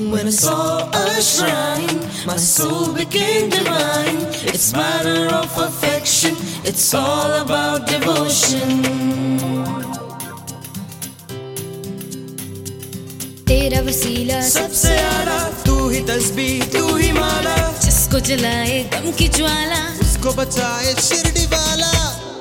When I saw a shrine, my soul became divine. It's matter of affection, it's all about devotion. तेरा वसीला सबसे आला, तू ही तस्बीह, तू ही माला, जिसको जलाए गम की ज्वाला, उसको बचाए शिरडी वाला।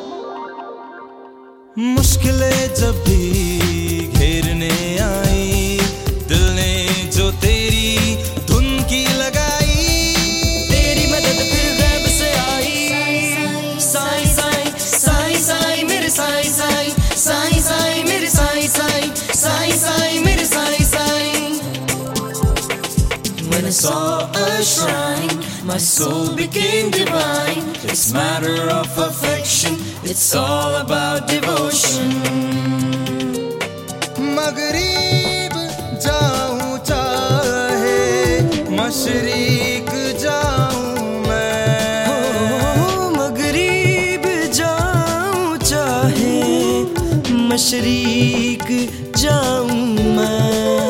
मुश्किलें जब भी घेरने आई, दिल ने जो तेरी धुन की लगाई, तेरी मदद फिर गैब से आई। साई साई साई साई मेरे साई साई, साई साई मेरे साई साई, साई साई मेरे Sai Sai. When I saw a shrine, my soul became divine. It's matter of affection, it's all about devotion. मगरिब जाऊं चाहे मशरिक जाऊं मैं, मगरिब जाऊं चाहे मशरिक जाऊं मैं।